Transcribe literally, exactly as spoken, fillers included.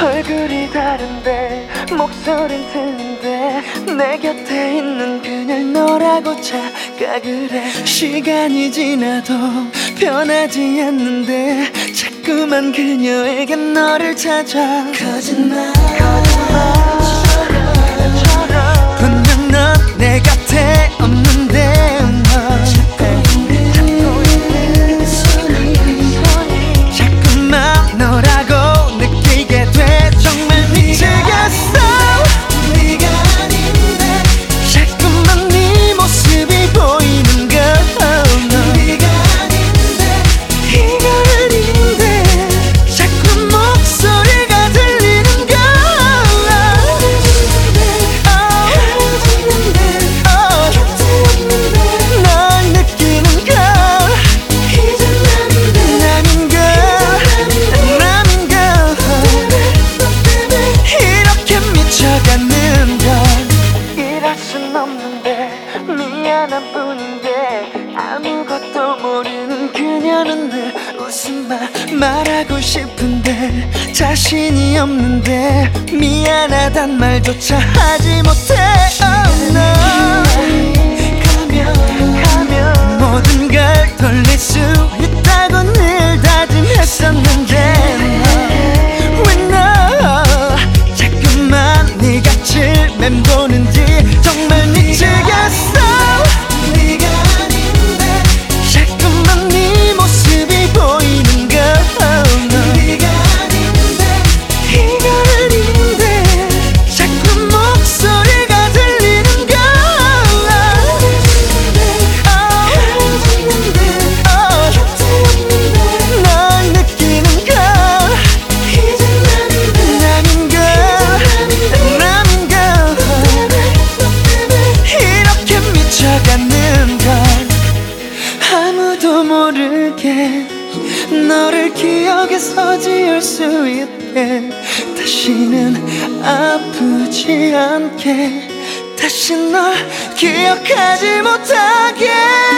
얼굴이 다른데 목소린 틀린데 내 곁에 있는 그냥 너라고 착각 그래. 시간이 지나도 변하지 않는데 자꾸만 그녀에게 너를 찾아. 거짓말 분명 넌 내 곁에 없는데 너 찾고 있는 손이 자꾸만 너라고 느끼게 돼. 정말 미치겠어. 네가 아닌데 자꾸만 네 모습이 보이는 걸. 네가 아닌데 이거 아닌데 자꾸 목소리가 들리는 걸. 널 느끼는 걸. 이제 남인 걸 남인 걸 이렇게 미쳐가는 걸. 이럴 순 없는데 미안한 뿐인데 아무것도 모르는 그녀는 늘 웃음만 말하고 싶은데 자신이 없는데 미안하단 말조차 하지 못해. Oh no. 가면 가면 모든 걸 돌릴 수 있다고 늘 다짐했었는데 왜 너 자꾸만 네 곁을 맴도는지 정말 미치겠어. 네가 아닌데 자꾸만 네 모습이 보이는 걸. 네가 아닌데 이거 아닌데 자꾸 목소리가 들리는 걸. 널 느끼는 걸. 이제 남인 걸 남인 걸 이렇게 미쳐가는 걸. 아무도 모르게 너를 기억에서 지울 수 있게 다시는 아프지 않게 다시 널 기억하지 못하게.